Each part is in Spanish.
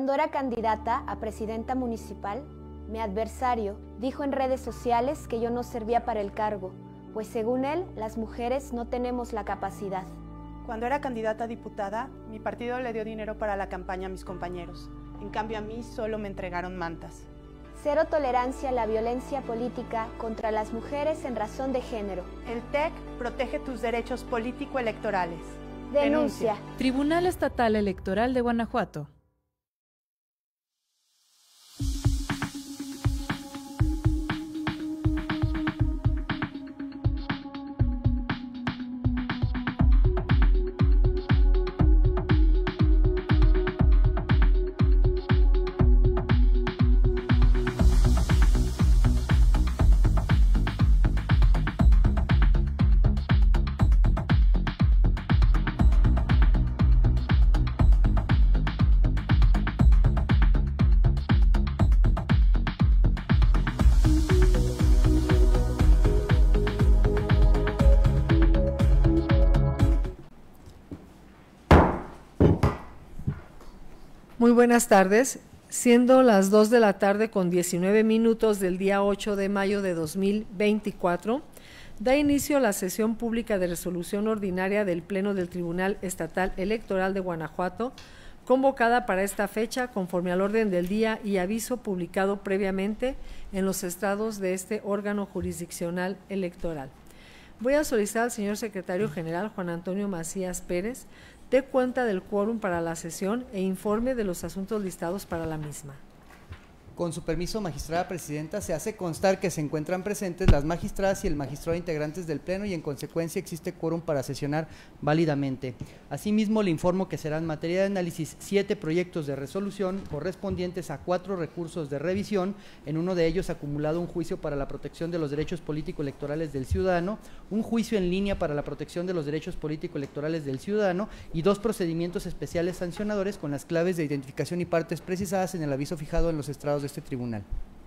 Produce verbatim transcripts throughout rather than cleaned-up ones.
Cuando era candidata a presidenta municipal, mi adversario dijo en redes sociales que yo no servía para el cargo, pues según él, las mujeres no tenemos la capacidad. Cuando era candidata a diputada, mi partido le dio dinero para la campaña a mis compañeros. En cambio, a mí solo me entregaron mantas. Cero tolerancia a la violencia política contra las mujeres en razón de género. El T E C protege tus derechos político-electorales. Denuncia. Tribunal Estatal Electoral de Guanajuato. Muy buenas tardes, siendo las dos de la tarde con diecinueve minutos del día ocho de mayo de dos mil veinticuatro, da inicio la sesión pública de resolución ordinaria del Pleno del Tribunal Estatal Electoral de Guanajuato, convocada para esta fecha conforme al orden del día y aviso publicado previamente en los estrados de este órgano jurisdiccional electoral. Voy a solicitar al señor secretario general Juan Antonio Macías Pérez dé cuenta del quórum para la sesión e informe de los asuntos listados para la misma. Con su permiso, magistrada presidenta, se hace constar que se encuentran presentes las magistradas y el magistrado integrantes del Pleno y en consecuencia existe quórum para sesionar válidamente. Asimismo, le informo que serán materia de análisis siete proyectos de resolución correspondientes a cuatro recursos de revisión, en uno de ellos acumulado un juicio para la protección de los derechos político-electorales del ciudadano, un juicio en línea para la protección de los derechos político-electorales del ciudadano y dos procedimientos especiales sancionadores con las claves de identificación y partes precisadas en el aviso fijado en los estrados de este tribunal.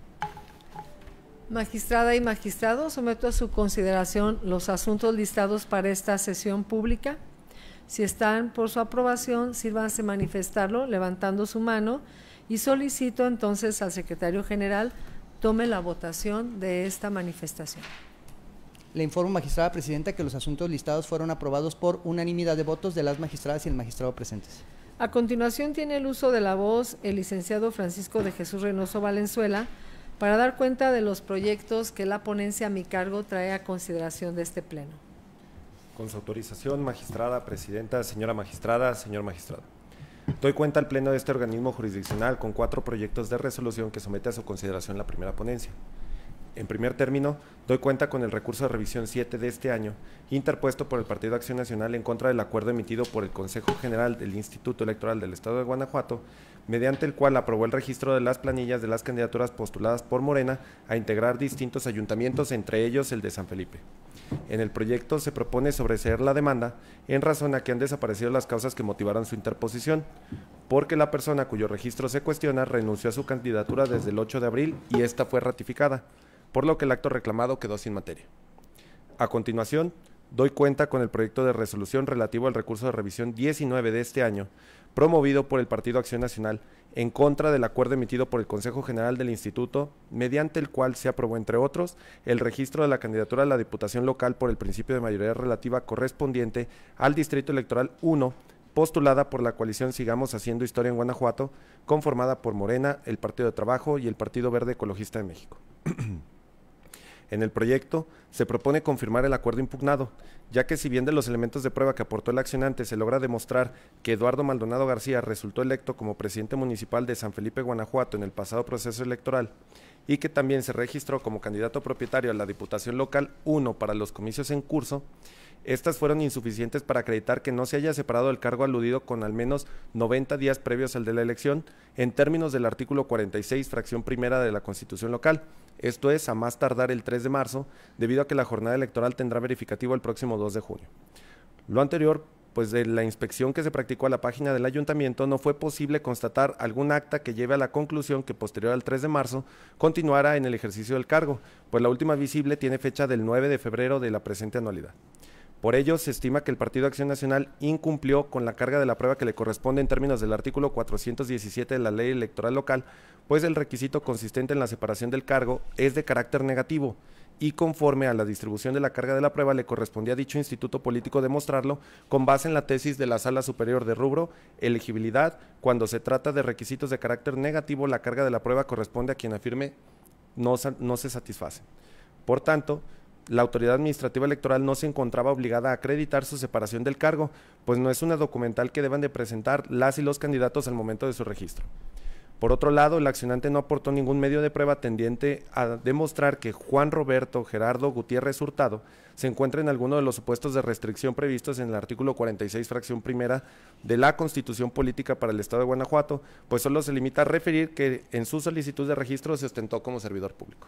Magistrada y magistrado, someto a su consideración los asuntos listados para esta sesión pública. Si están por su aprobación, sírvanse manifestarlo levantando su mano y solicito entonces al secretario general tome la votación de esta manifestación. Le informo, magistrada presidenta, que los asuntos listados fueron aprobados por unanimidad de votos de las magistradas y el magistrado presentes. A continuación tiene el uso de la voz el licenciado Francisco de Jesús Reynoso Valenzuela para dar cuenta de los proyectos que la ponencia a mi cargo trae a consideración de este pleno. Con su autorización, magistrada presidenta, señora magistrada, señor magistrado. Doy cuenta al pleno de este organismo jurisdiccional con cuatro proyectos de resolución que somete a su consideración la primera ponencia. En primer término, doy cuenta con el recurso de revisión siete de este año, interpuesto por el Partido Acción Nacional en contra del acuerdo emitido por el Consejo General del Instituto Electoral del Estado de Guanajuato, mediante el cual aprobó el registro de las planillas de las candidaturas postuladas por Morena a integrar distintos ayuntamientos, entre ellos el de San Felipe. En el proyecto se propone sobreseer la demanda en razón a que han desaparecido las causas que motivaron su interposición, porque la persona cuyo registro se cuestiona renunció a su candidatura desde el ocho de abril y esta fue ratificada, por lo que el acto reclamado quedó sin materia. A continuación, doy cuenta con el proyecto de resolución relativo al recurso de revisión diecinueve de este año, promovido por el Partido Acción Nacional, en contra del acuerdo emitido por el Consejo General del Instituto, mediante el cual se aprobó, entre otros, el registro de la candidatura a la Diputación Local por el principio de mayoría relativa correspondiente al Distrito Electoral uno, postulada por la coalición Sigamos Haciendo Historia en Guanajuato, conformada por Morena, el Partido de Trabajo y el Partido Verde Ecologista de México. En el proyecto se propone confirmar el acuerdo impugnado, ya que si bien de los elementos de prueba que aportó el accionante se logra demostrar que Eduardo Maldonado García resultó electo como presidente municipal de San Felipe, Guanajuato en el pasado proceso electoral y que también se registró como candidato propietario a la Diputación Local uno para los comicios en curso, estas fueron insuficientes para acreditar que no se haya separado el cargo aludido con al menos noventa días previos al de la elección, en términos del artículo cuarenta y seis, fracción primera de la Constitución local, esto es, a más tardar el tres de marzo, debido a que la jornada electoral tendrá verificativo el próximo dos de junio. Lo anterior, pues de la inspección que se practicó a la página del ayuntamiento no fue posible constatar algún acta que lleve a la conclusión que posterior al tres de marzo continuara en el ejercicio del cargo, pues la última visible tiene fecha del nueve de febrero de la presente anualidad. Por ello, se estima que el Partido Acción Nacional incumplió con la carga de la prueba que le corresponde en términos del artículo cuatrocientos diecisiete de la Ley Electoral Local, pues el requisito consistente en la separación del cargo es de carácter negativo y conforme a la distribución de la carga de la prueba le correspondía a dicho instituto político demostrarlo con base en la tesis de la Sala Superior de Rubro, elegibilidad. Cuando se trata de requisitos de carácter negativo, la carga de la prueba corresponde a quien afirme no, no se satisface. Por tanto, la autoridad administrativa electoral no se encontraba obligada a acreditar su separación del cargo, pues no es una documental que deban de presentar las y los candidatos al momento de su registro. Por otro lado, el accionante no aportó ningún medio de prueba tendiente a demostrar que Juan Roberto Gerardo Gutiérrez Hurtado se encuentra en alguno de los supuestos de restricción previstos en el artículo cuarenta y seis, fracción primera de la Constitución Política para el Estado de Guanajuato, pues solo se limita a referir que en su solicitud de registro se ostentó como servidor público.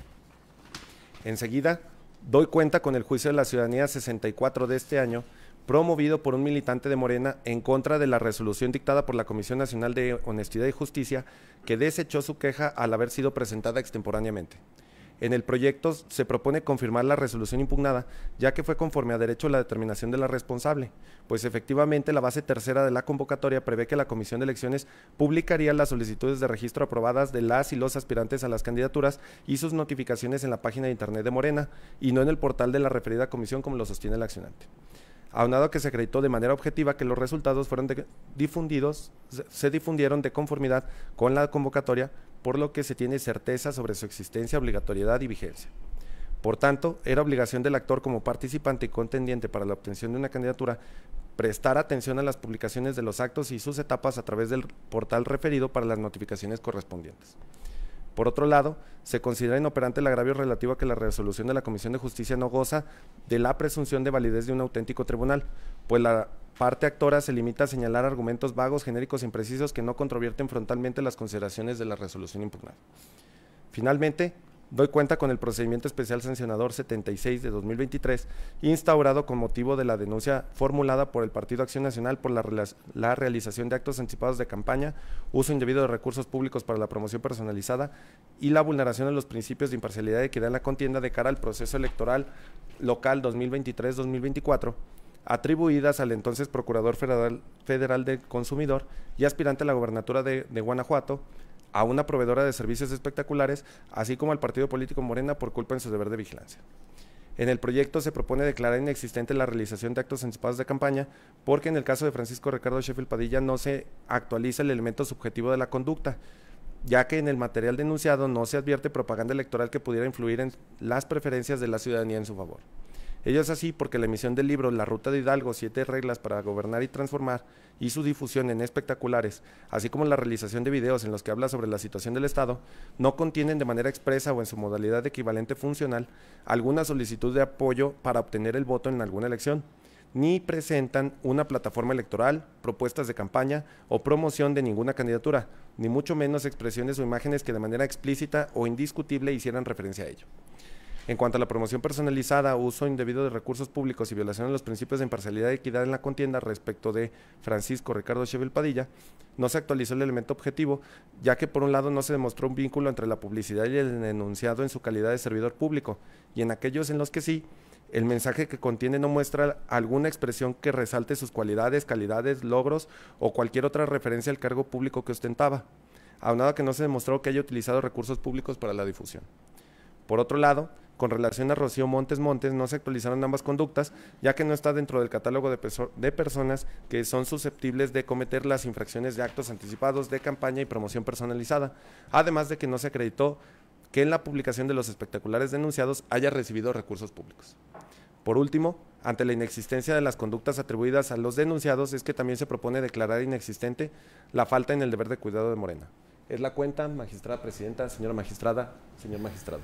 Enseguida, doy cuenta con el juicio de la ciudadanía sesenta y cuatro de este año, promovido por un militante de Morena en contra de la resolución dictada por la Comisión Nacional de Honestidad y Justicia, que desechó su queja al haber sido presentada extemporáneamente. En el proyecto se propone confirmar la resolución impugnada, ya que fue conforme a derecho la determinación de la responsable, pues efectivamente la base tercera de la convocatoria prevé que la Comisión de Elecciones publicaría las solicitudes de registro aprobadas de las y los aspirantes a las candidaturas y sus notificaciones en la página de internet de Morena, y no en el portal de la referida comisión como lo sostiene el accionante. Aunado a que se acreditó de manera objetiva que los resultados fueron de, difundidos, se difundieron de conformidad con la convocatoria, por lo que se tiene certeza sobre su existencia, obligatoriedad y vigencia. Por tanto, era obligación del actor como participante y contendiente para la obtención de una candidatura prestar atención a las publicaciones de los actos y sus etapas a través del portal referido para las notificaciones correspondientes. Por otro lado, se considera inoperante el agravio relativo a que la resolución de la Comisión de Justicia no goza de la presunción de validez de un auténtico tribunal, pues la parte actora se limita a señalar argumentos vagos, genéricos e imprecisos que no controvierten frontalmente las consideraciones de la resolución impugnada. Finalmente, doy cuenta con el procedimiento especial sancionador setenta y seis de dos mil veintitrés, instaurado con motivo de la denuncia formulada por el Partido Acción Nacional por la, la realización de actos anticipados de campaña, uso indebido de recursos públicos para la promoción personalizada y la vulneración de los principios de imparcialidad y equidad en la contienda de cara al proceso electoral local dos mil veintitrés dos mil veinticuatro, atribuidas al entonces Procurador Federal, Federal del Consumidor y aspirante a la gobernatura de, de Guanajuato, a una proveedora de servicios espectaculares, así como al partido político Morena por culpa en su deber de vigilancia. En el proyecto se propone declarar inexistente la realización de actos anticipados de campaña, porque en el caso de Francisco Ricardo Sheffield Padilla no se actualiza el elemento subjetivo de la conducta, ya que en el material denunciado no se advierte propaganda electoral que pudiera influir en las preferencias de la ciudadanía en su favor. Ello es así porque la emisión del libro La Ruta de Hidalgo, siete reglas para gobernar y transformar, y su difusión en espectaculares, así como la realización de videos en los que habla sobre la situación del Estado, no contienen de manera expresa o en su modalidad equivalente funcional alguna solicitud de apoyo para obtener el voto en alguna elección, ni presentan una plataforma electoral, propuestas de campaña o promoción de ninguna candidatura, ni mucho menos expresiones o imágenes que de manera explícita o indiscutible hicieran referencia a ello. En cuanto a la promoción personalizada, uso indebido de recursos públicos y violación de los principios de imparcialidad y equidad en la contienda respecto de Francisco Ricardo Sheffield Padilla, no se actualizó el elemento objetivo, ya que por un lado no se demostró un vínculo entre la publicidad y el enunciado en su calidad de servidor público, y en aquellos en los que sí, el mensaje que contiene no muestra alguna expresión que resalte sus cualidades, calidades, logros o cualquier otra referencia al cargo público que ostentaba, aunado a que no se demostró que haya utilizado recursos públicos para la difusión. Por otro lado, con relación a Rocío Montes Montes, no se actualizaron ambas conductas, ya que no está dentro del catálogo de, de personas que son susceptibles de cometer las infracciones de actos anticipados de campaña y promoción personalizada, además de que no se acreditó que en la publicación de los espectaculares denunciados haya recibido recursos públicos. Por último, ante la inexistencia de las conductas atribuidas a los denunciados, es que también se propone declarar inexistente la falta en el deber de cuidado de Morena. Es la cuenta, magistrada presidenta, señora magistrada, señor magistrado.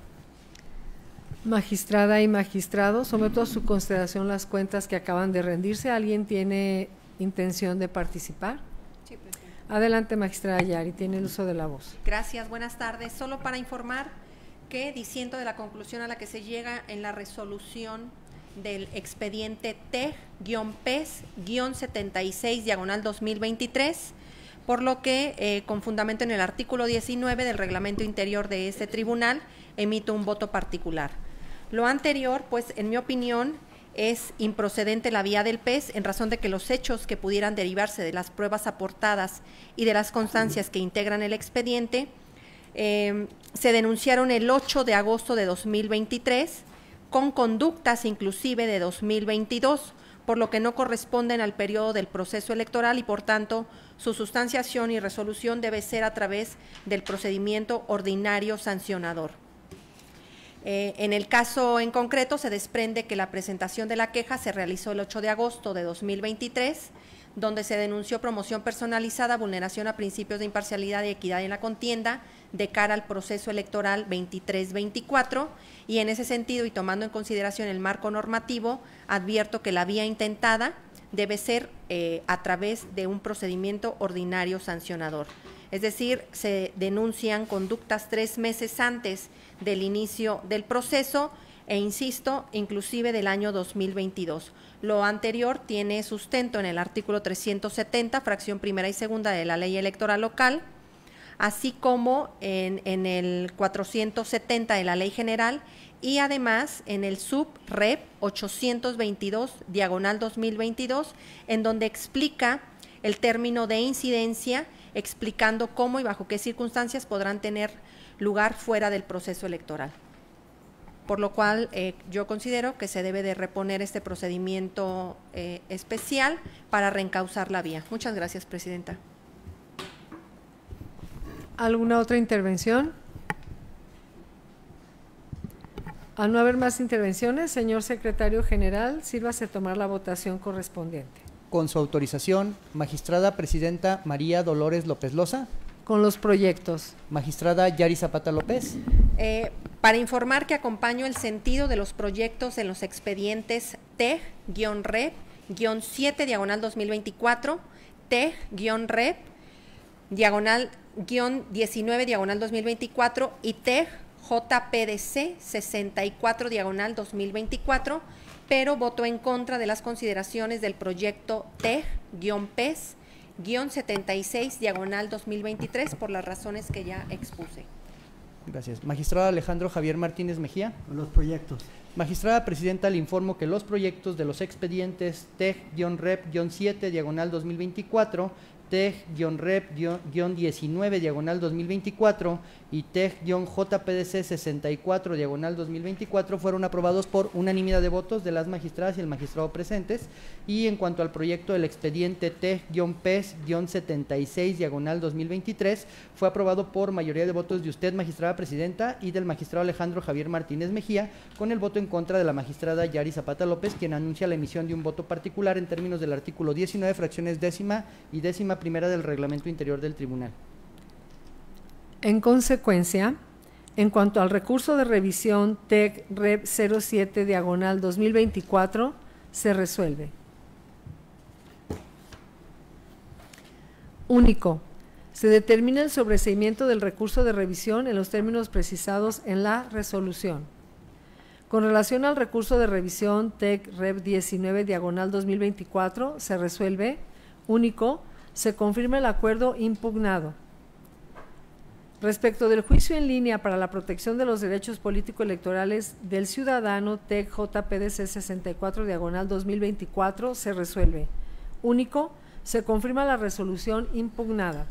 Magistrada y magistrado, someto a su consideración las cuentas que acaban de rendirse. ¿Alguien tiene intención de participar? Sí, presidenta. Adelante, magistrada Yari, tiene el uso de la voz. Gracias, buenas tardes. Solo para informar que, diciendo de la conclusión a la que se llega en la resolución del expediente T-P E S setenta y seis diagonal dos mil veintitrés, por lo que, eh, con fundamento en el artículo diecinueve del reglamento interior de este tribunal, emito un voto particular. Lo anterior, pues, en mi opinión, es improcedente la vía del P E S en razón de que los hechos que pudieran derivarse de las pruebas aportadas y de las constancias que integran el expediente eh, se denunciaron el ocho de agosto de dos mil veintitrés con conductas inclusive de dos mil veintidós, por lo que no corresponden al periodo del proceso electoral y por tanto su sustanciación y resolución debe ser a través del procedimiento ordinario sancionador. Eh, en el caso en concreto se desprende que la presentación de la queja se realizó el ocho de agosto de dos mil veintitrés, donde se denunció promoción personalizada, vulneración a principios de imparcialidad y equidad en la contienda de cara al proceso electoral veintitrés veinticuatro, y en ese sentido y tomando en consideración el marco normativo, advierto que la vía intentada debe ser eh, a través de un procedimiento ordinario sancionador. Es decir, se denuncian conductas tres meses antes del inicio del proceso e, insisto, inclusive del año dos mil veintidós. Lo anterior tiene sustento en el artículo trescientos setenta, fracción primera y segunda de la Ley Electoral Local, así como en, en el cuatrocientos setenta de la Ley General y además en el sub-rep ochocientos veintidós, diagonal dos mil veintidós, en donde explica el término de incidencia, explicando cómo y bajo qué circunstancias podrán tener lugar fuera del proceso electoral. Por lo cual eh, yo considero que se debe de reponer este procedimiento eh, especial para reencauzar la vía. Muchas gracias, Presidenta. ¿Alguna otra intervención? Al no haber más intervenciones, señor secretario general, sírvase tomar la votación correspondiente. Con su autorización, magistrada presidenta María Dolores López Loza. Con los proyectos. Magistrada Yari Zapata López. Eh, para informar que acompaño el sentido de los proyectos en los expedientes T E G-Rep siete diagonal dos mil veinticuatro, T E G-Rep diagonal diecinueve diagonal dos mil veinticuatro y T E G J P D C sesenta y cuatro diagonal dos mil veinticuatro, pero voto en contra de las consideraciones del proyecto T E G-P E S setenta y seis diagonal dos mil veintitrés por las razones que ya expuse. Gracias. Magistrado Alejandro Javier Martínez Mejía. Con los proyectos. Magistrada presidenta, le informo que los proyectos de los expedientes T E G-Rep siete diagonal dos mil veinticuatro, T E G-Rep diecinueve diagonal dos mil veinticuatro y T E G-J P D C sesenta y cuatro diagonal dos mil veinticuatro fueron aprobados por unanimidad de votos de las magistradas y el magistrado presentes. Y en cuanto al proyecto del expediente T E G-P E S setenta y seis diagonal dos mil veintitrés fue aprobado por mayoría de votos de usted, magistrada presidenta, y del magistrado Alejandro Javier Martínez Mejía, con el voto en contra de la magistrada Yari Zapata López, quien anuncia la emisión de un voto particular en términos del artículo diecinueve, fracciones décima y décima primera del reglamento interior del tribunal. En consecuencia, en cuanto al recurso de revisión T E G-Rep cero siete diagonal dos mil veinticuatro, se resuelve. Único. Se determina el sobreseimiento del recurso de revisión en los términos precisados en la resolución. Con relación al recurso de revisión T E G-Rep diecinueve diagonal dos mil veinticuatro, se resuelve. Único. Se confirma el acuerdo impugnado. Respecto del juicio en línea para la protección de los derechos político-electorales del ciudadano T E G J P D C sesenta y cuatro diagonal dos mil veinticuatro, se resuelve. Único. Se confirma la resolución impugnada.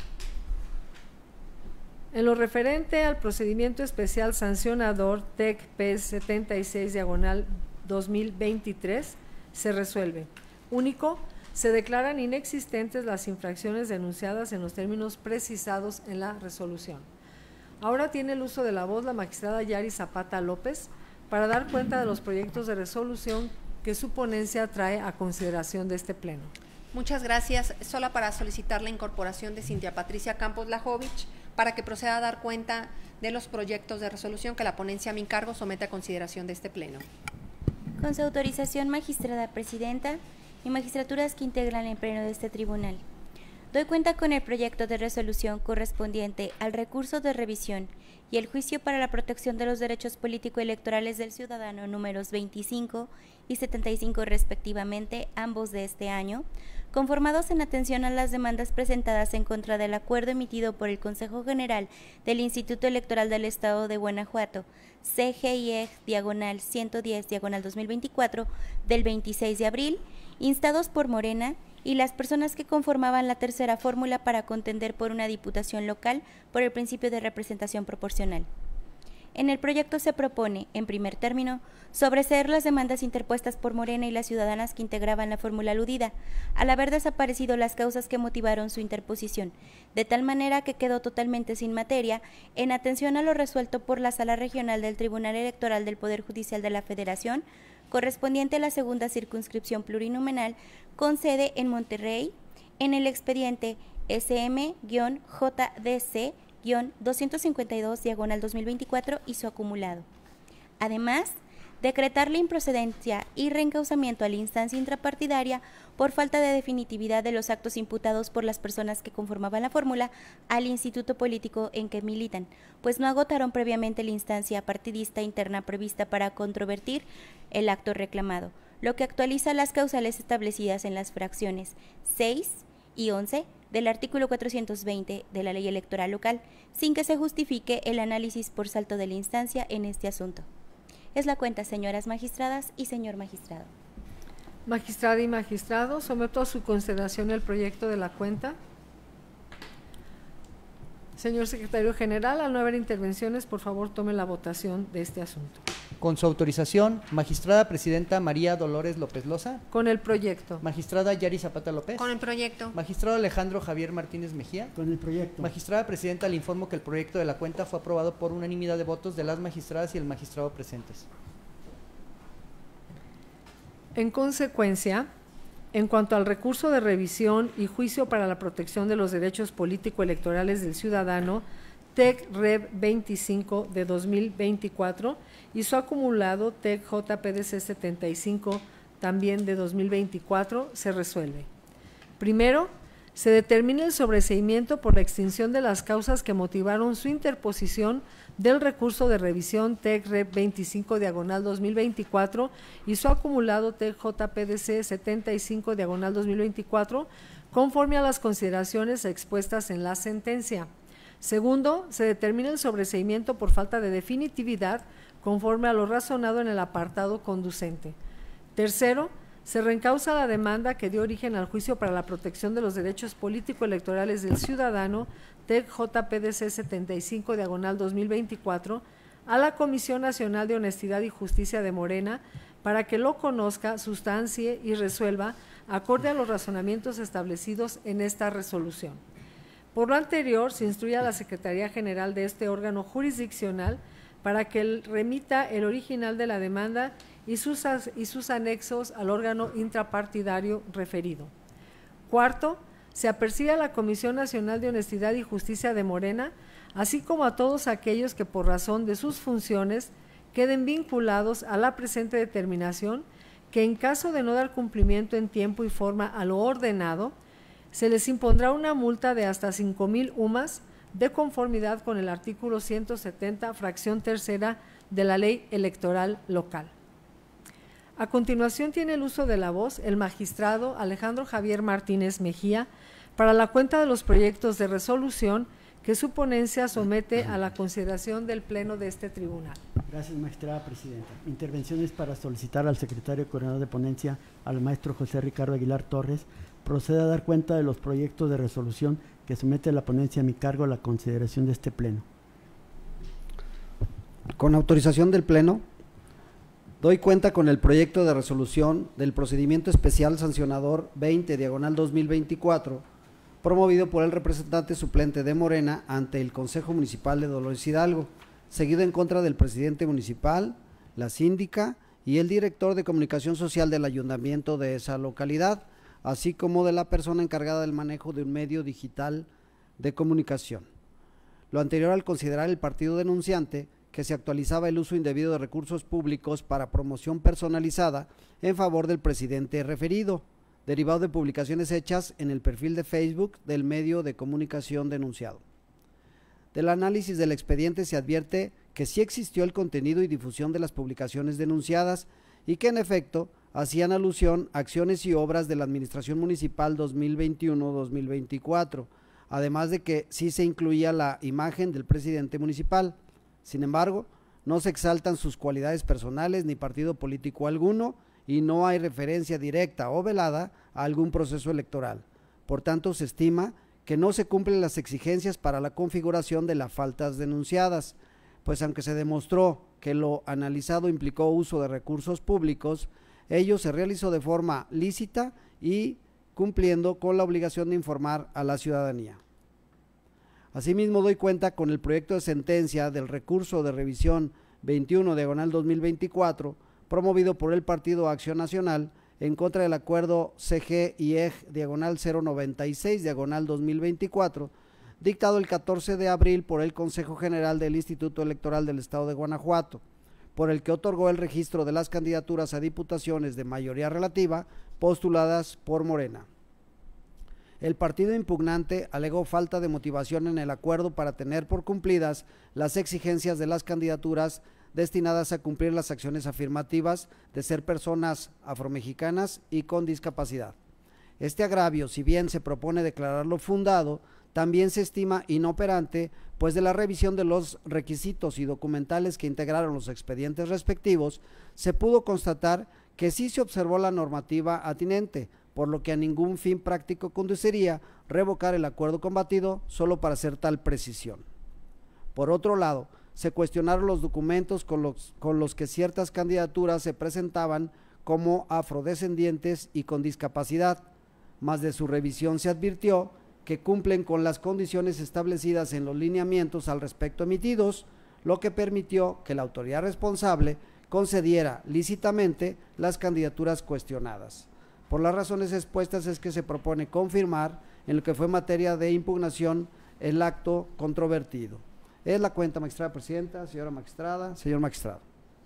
En lo referente al procedimiento especial sancionador T E G P E S setenta y seis diagonal dos mil veintitrés, se resuelve. Único. Se declaran inexistentes las infracciones denunciadas en los términos precisados en la resolución. Ahora tiene el uso de la voz la magistrada Yari Zapata López para dar cuenta de los proyectos de resolución que su ponencia trae a consideración de este pleno. Muchas gracias. Solo para solicitar la incorporación de Cintia Patricia Campos Lajovich para que proceda a dar cuenta de los proyectos de resolución que la ponencia a mi cargo somete a consideración de este pleno. Con su autorización, magistrada presidenta y magistraturas que integran el pleno de este tribunal. Doy cuenta con el proyecto de resolución correspondiente al recurso de revisión y el juicio para la protección de los derechos político-electorales del ciudadano números veinticinco y setenta y cinco respectivamente, ambos de este año, conformados en atención a las demandas presentadas en contra del acuerdo emitido por el Consejo General del Instituto Electoral del Estado de Guanajuato, C G I E diagonal ciento diez diagonal dos mil veinticuatro, del veintiséis de abril, instados por Morena y las personas que conformaban la tercera fórmula para contender por una diputación local por el principio de representación proporcional. En el proyecto se propone, en primer término, sobreseer las demandas interpuestas por Morena y las ciudadanas que integraban la fórmula aludida, al haber desaparecido las causas que motivaron su interposición, de tal manera que quedó totalmente sin materia, en atención a lo resuelto por la Sala Regional del Tribunal Electoral del Poder Judicial de la Federación, correspondiente a la segunda circunscripción plurinominal, con sede en Monterrey, en el expediente S M J D C doscientos cincuenta y dos diagonal dos mil veinticuatro y su acumulado. Además, decretar la improcedencia y reencausamiento a la instancia intrapartidaria por falta de definitividad de los actos imputados por las personas que conformaban la fórmula al instituto político en que militan, pues no agotaron previamente la instancia partidista interna prevista para controvertir el acto reclamado, lo que actualiza las causales establecidas en las fracciones seis y once del artículo cuatrocientos veinte de la Ley Electoral Local, sin que se justifique el análisis por salto de la instancia en este asunto. Es la cuenta, señoras magistradas y señor magistrado. Magistrada y magistrado, someto a su consideración el proyecto de la cuenta. Señor secretario general, al no haber intervenciones, por favor tome la votación de este asunto. Con su autorización, magistrada presidenta María Dolores López Loza. Con el proyecto. Magistrada Yari Zapata López. Con el proyecto. Magistrado Alejandro Javier Martínez Mejía. Con el proyecto. Magistrada presidenta, le informo que el proyecto de la cuenta fue aprobado por unanimidad de votos de las magistradas y el magistrado presentes. En consecuencia, en cuanto al recurso de revisión y juicio para la protección de los derechos político-electorales del ciudadano, T E C Rev veinticinco de dos mil veinticuatro y su acumulado T E C J P D C setenta y cinco también de dos mil veinticuatro, se resuelve. Primero, se determina el sobreseimiento por la extinción de las causas que motivaron su interposición del recurso de revisión T E C Rev veinticinco diagonal dos mil veinticuatro y su acumulado T E C J P D C setenta y cinco diagonal dos mil veinticuatro, conforme a las consideraciones expuestas en la sentencia. Segundo, se determina el sobreseimiento por falta de definitividad conforme a lo razonado en el apartado conducente. Tercero, se reencausa la demanda que dio origen al juicio para la protección de los derechos político-electorales del ciudadano T E C J P D C setenta y cinco diagonal dos mil veinticuatro a la Comisión Nacional de Honestidad y Justicia de Morena para que lo conozca, sustancie y resuelva acorde a los razonamientos establecidos en esta resolución. Por lo anterior, se instruye a la Secretaría General de este órgano jurisdiccional para que él remita el original de la demanda y sus, y sus anexos al órgano intrapartidario referido. Cuarto, se apercibe a la Comisión Nacional de Honestidad y Justicia de Morena, así como a todos aquellos que por razón de sus funciones queden vinculados a la presente determinación, que en caso de no dar cumplimiento en tiempo y forma a lo ordenado, se les impondrá una multa de hasta cinco mil UMAS de conformidad con el artículo ciento setenta, fracción tercera de la Ley Electoral Local. A continuación tiene el uso de la voz el magistrado Alejandro Javier Martínez Mejía para la cuenta de los proyectos de resolución que su ponencia somete a la consideración del Pleno de este tribunal. Gracias, magistrada presidenta. Intervenciones para solicitar al secretario coordinador de ponencia, al maestro José Ricardo Aguilar Torres, proceda a dar cuenta de los proyectos de resolución que somete la ponencia a mi cargo a la consideración de este Pleno. Con autorización del Pleno, doy cuenta con el proyecto de resolución del procedimiento especial sancionador veinte diagonal dos mil veinticuatro, promovido por el representante suplente de Morena ante el Consejo Municipal de Dolores Hidalgo, seguido en contra del presidente municipal, la síndica y el director de comunicación social del ayuntamiento de esa localidad, así como de la persona encargada del manejo de un medio digital de comunicación. Lo anterior al considerar el partido denunciante que se actualizaba el uso indebido de recursos públicos para promoción personalizada en favor del presidente referido, derivado de publicaciones hechas en el perfil de Facebook del medio de comunicación denunciado. Del análisis del expediente se advierte que sí existió el contenido y difusión de las publicaciones denunciadas y que en efecto hacían alusión a acciones y obras de la Administración Municipal dos mil veintiuno dos mil veinticuatro, además de que sí se incluía la imagen del presidente municipal. Sin embargo, no se exaltan sus cualidades personales ni partido político alguno y no hay referencia directa o velada a algún proceso electoral. Por tanto, se estima que no se cumplen las exigencias para la configuración de las faltas denunciadas, pues aunque se demostró que lo analizado implicó uso de recursos públicos, ello se realizó de forma lícita y cumpliendo con la obligación de informar a la ciudadanía. Asimismo, doy cuenta con el proyecto de sentencia del recurso de revisión veintiuno diagonal dos mil veinticuatro, promovido por el Partido Acción Nacional, en contra del acuerdo C G I E G diagonal cero noventa y seis diagonal dos mil veinticuatro, dictado el catorce de abril por el Consejo General del Instituto Electoral del Estado de Guanajuato, por el que otorgó el registro de las candidaturas a diputaciones de mayoría relativa postuladas por Morena. El partido impugnante alegó falta de motivación en el acuerdo para tener por cumplidas las exigencias de las candidaturas destinadas a cumplir las acciones afirmativas de ser personas afromexicanas y con discapacidad. Este agravio, si bien se propone declararlo fundado, también se estima inoperante, pues de la revisión de los requisitos y documentales que integraron los expedientes respectivos, se pudo constatar que sí se observó la normativa atinente, por lo que a ningún fin práctico conduciría revocar el acuerdo combatido solo para hacer tal precisión. Por otro lado, se cuestionaron los documentos con los, con los que ciertas candidaturas se presentaban como afrodescendientes y con discapacidad, mas de su revisión se advirtió que cumplen con las condiciones establecidas en los lineamientos al respecto emitidos, lo que permitió que la autoridad responsable concediera lícitamente las candidaturas cuestionadas. Por las razones expuestas es que se propone confirmar en lo que fue materia de impugnación el acto controvertido. Es la cuenta, magistrada presidenta, señora magistrada, señor magistrado.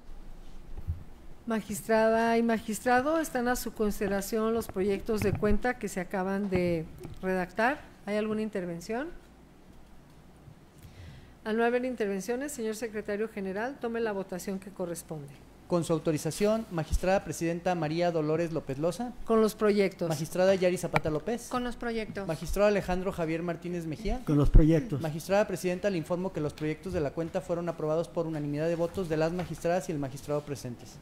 Magistrada y magistrado, están a su consideración los proyectos de cuenta que se acaban de redactar. ¿Hay alguna intervención? Al no haber intervenciones, señor secretario general, tome la votación que corresponde. Con su autorización, magistrada presidenta María Dolores López Loza. Con los proyectos. Magistrada Yari Zapata López. Con los proyectos. Magistrado Alejandro Javier Martínez Mejía. Con los proyectos. Magistrada presidenta, le informo que los proyectos de la cuenta fueron aprobados por unanimidad de votos de las magistradas y el magistrado presentes.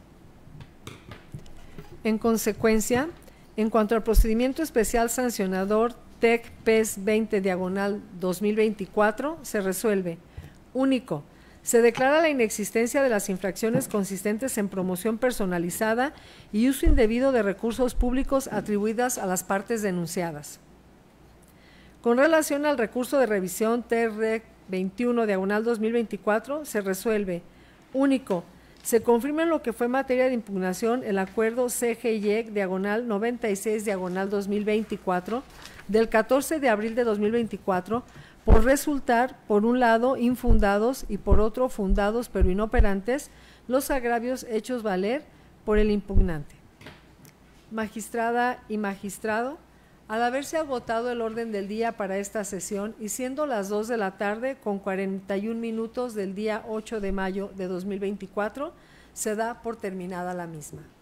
En consecuencia, en cuanto al procedimiento especial sancionador T E C P E S veinte diagonal dos mil veinticuatro, se resuelve. Único. Se declara la inexistencia de las infracciones consistentes en promoción personalizada y uso indebido de recursos públicos atribuidas a las partes denunciadas. Con relación al recurso de revisión T R E C veintiuno diagonal dos mil veinticuatro, se resuelve. Único. Se confirma en lo que fue materia de impugnación el acuerdo C G I E C diagonal noventa y seis diagonal dos mil veinticuatro del catorce de abril de dos mil veinticuatro, por resultar, por un lado, infundados y por otro, fundados pero inoperantes, los agravios hechos valer por el impugnante. Magistrada y magistrado, al haberse agotado el orden del día para esta sesión y siendo las dos de la tarde con cuarenta y un minutos del día ocho de mayo de dos mil veinticuatro, se da por terminada la misma.